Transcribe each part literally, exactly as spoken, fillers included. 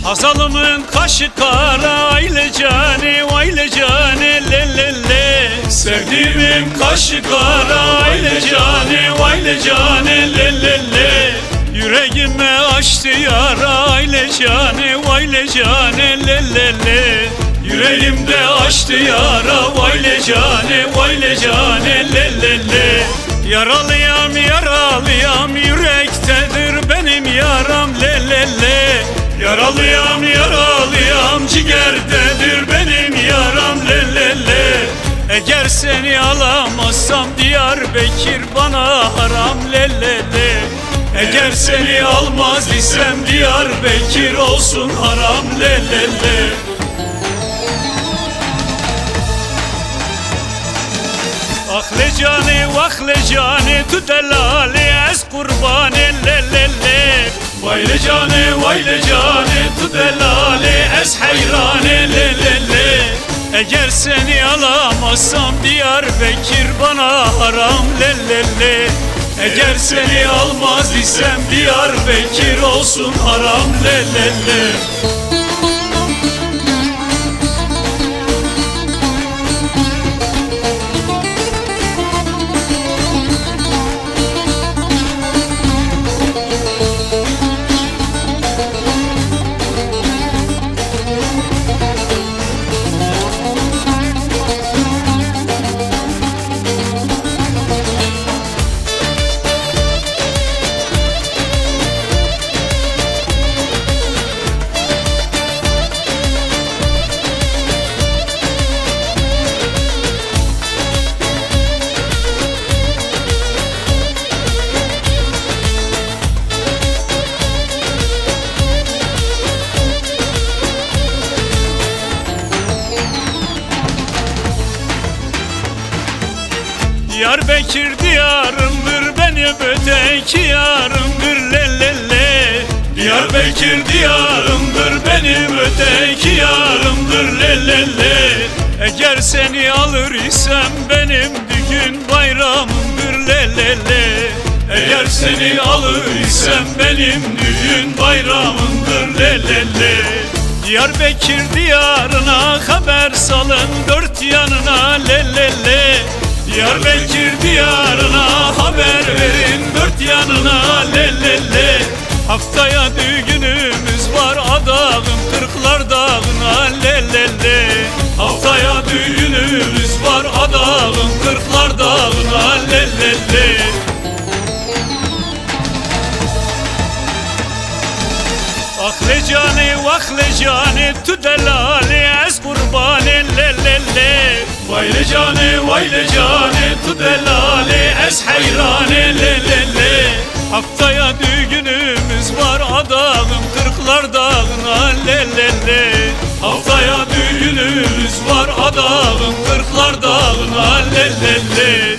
Hazalımın kaşı kara, ayle cane, ayle cane, le le le. Sevdiğimin kaşı kara, ayle cane, ayle cane, le le le. Yüreğime açtı yara, ayle cane, ayle cane, le le le. Yüreğimde açtı yara, ayle cane, ayle cane, le le le. Yaralıyam, yaralıyam, yürektedir benim yaram, le le le. Yaralıyam, yaralıyam, cigerdedir benim yaram, le le le. Eğer seni alamazsam Diyarbakır bana haram, le le le. Eğer seni almaz isem Diyarbakır olsun haram, le le le. Ah le cane, vah le cane, tu delali ez kurbane, le le le. Vay le cane, vay le cane, tu delali ez hayrane, le le le. Eğer seni alamazsam Diyarbakır bana haram, le le le. Eğer seni almaz isem Diyarbakır olsun haram, le le le. Diyarbakır diyarımdır, benim öteki yarımdır, le le le. Diyarbakır diyarımdır, benim öteki yarımdır, le le le. Eğer seni alır isem benim düğün bayramımdır, le le le. Eğer seni alır isem benim düğün bayramımdır, le le le. Diyarbakır diyarına haber salın dört yanına, le le le. Diyarbakır diyarına haber verin dört yanına, le le le. Haftaya düğünümüz var adağın Kırklar Dağı'na, le le le. Haftaya düğünümüz var adağın Kırklar Dağı'na, le le le. Ah le cane, vah le cane, tu delali ez kurbane, le le le. Vay le cane, vay le cane, tu delali ez hayrane, le le le. Haftaya düğünümüz var adağın Kırklar Dağı'na, le le le. Haftaya düğünümüz var adağın Kırklar Dağı'na, le le le.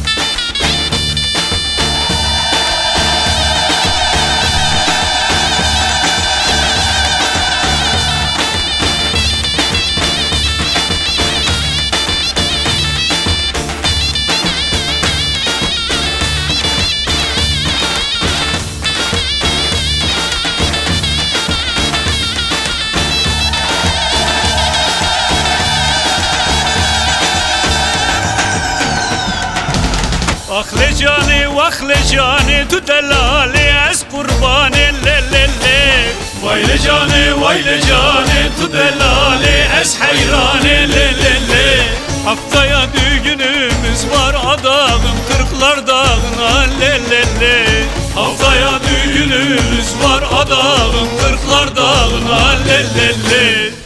Ah le cane, vah le cane, tu delali ez kurbane, le le le. Vay le cane, vay le cane, tu delali ez hayrane, le le le. Haftaya düğünümüz var adağın Kırklar Dağı'na, le le le. Haftaya düğünümüz var adağın Kırklar Dağı'na, le le le.